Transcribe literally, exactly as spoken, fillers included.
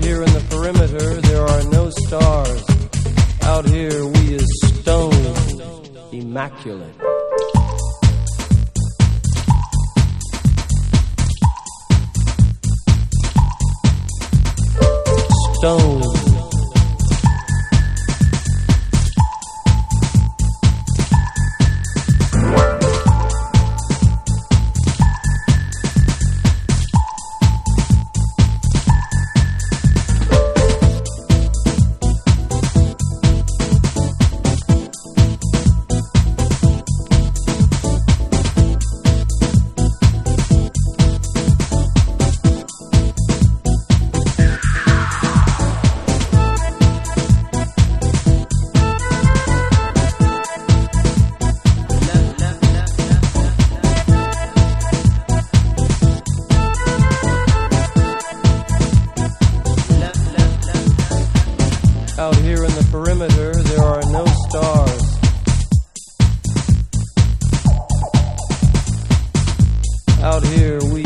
here in the perimeter, there are no stars. Out here, we is stone, immaculate. Stone. Out here in the perimeter, there are no stars. Out here, we